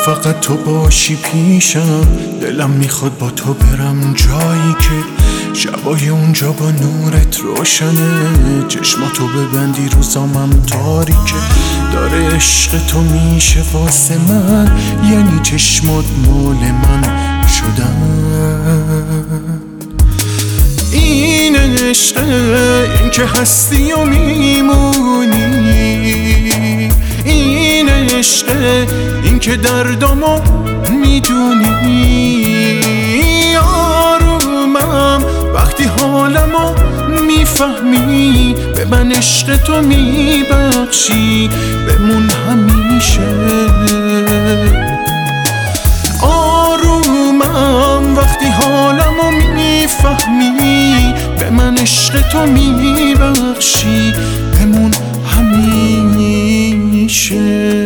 فقط تو باشی پیشم، دلم میخواد با تو برم جایی که شبای اونجا با نورت روشنه، چشماتو ببندی روزامم تاریکه، داره عشق تو میشه واسه من، یعنی چشمات مال من شدن. این عشقه، این که هستی و میمونی، این عشقه، این که دردامو میدونی، آرومم وقتی حالمو میفهمی، به من عشق تو میبخشی بمون همیشه. آرومم وقتی حالمو میفهمی، به من عشق تو میبخشی بمون همیشه.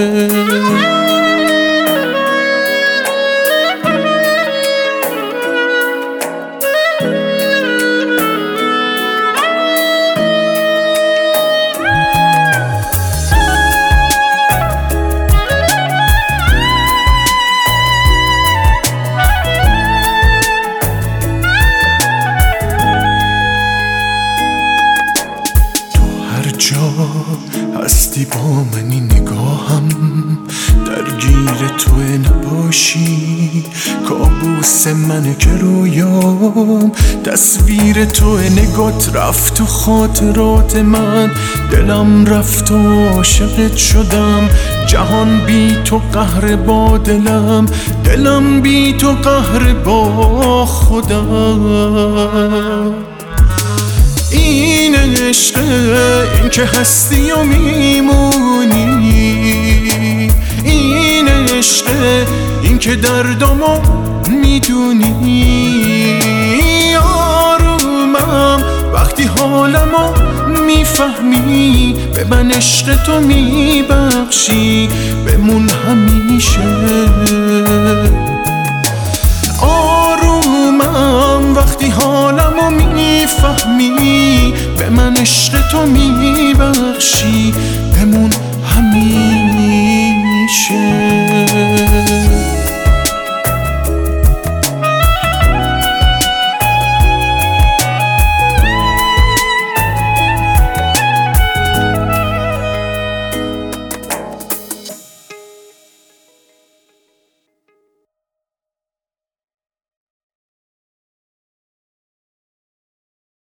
جا هستی با منی، نگاهم درگیر تو نباشی، کابوس منه که رویام تصویر تو، نگات رفت تو خاطرات من، دلم رفت و عاشقت شدم، جهان بی تو قهر با دلم، دلم بی تو قهر با خودم. این عشقه، این که هستی و میمونی، این عشقه، این که دردامو میدونی، آرومم وقتی حالمو میفهمی، به من عشق تو میبخشی بمون همیشه.